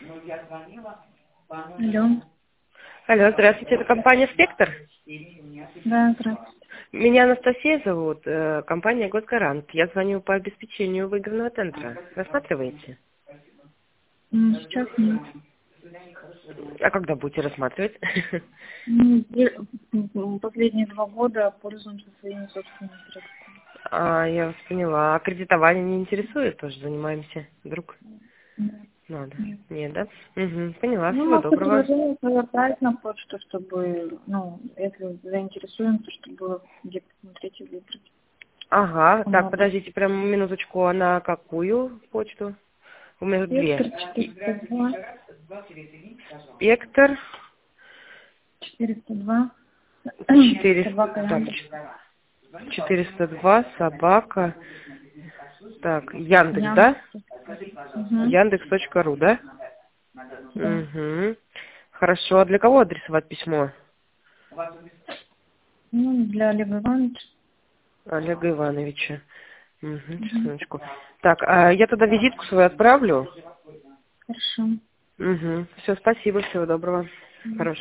Алло. Алло, здравствуйте, это компания «Спектр». Да, здравствуйте. Меня Анастасия зовут, компания «Госгарант». Я звоню по обеспечению выигранного тендера. Рассматриваете? Сейчас нет. А когда будете рассматривать? Последние 2 года пользуемся своими собственными средствами. Я вас поняла. А кредитование не интересует? Тоже занимаемся. Вдруг надо? Нет. Нет, да? Угу, поняла. Ну, Всего можете доброго. предложение свое отправить на почту, чтобы, если заинтересуемся, чтобы где-то посмотреть и выбрать. Ага, так, Много. подождите, прям минуточку. А на какую почту? У меня две. Спектр 402. Спектр 402. 400. Собака Так, Яндекс. 402 собака. Так, Яндекс, да? Угу. Яндекс.ру, да? Да. Угу. Хорошо. А для кого адресовать письмо? Для Олега Ивановича. Олега Ивановича. Угу, Угу. секундочку. Так, а я тогда визитку свою отправлю. Хорошо. Угу. Все, спасибо, всего доброго. Мгм. Хорошего.